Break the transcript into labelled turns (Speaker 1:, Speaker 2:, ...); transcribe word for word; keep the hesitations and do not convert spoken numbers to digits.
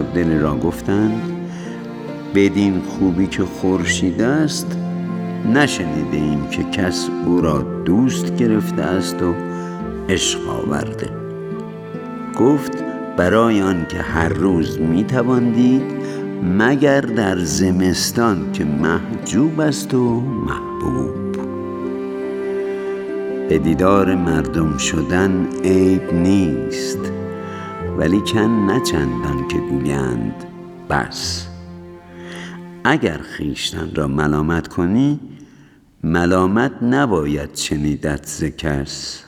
Speaker 1: دل را گفتند بدین خوبی که خورشید است نشنیده ایم که کس او را دوست گرفته است و عشق آورده. گفت برای آن که هر روز می توان دید مگر در زمستان که محجوب است و محبوب. به دیدار مردم شدن عیب نیست، ولیکن نه چندان که گویند بس. اگر خویشتن را ملامت کنی ملامت نباید شنیدت ز کس.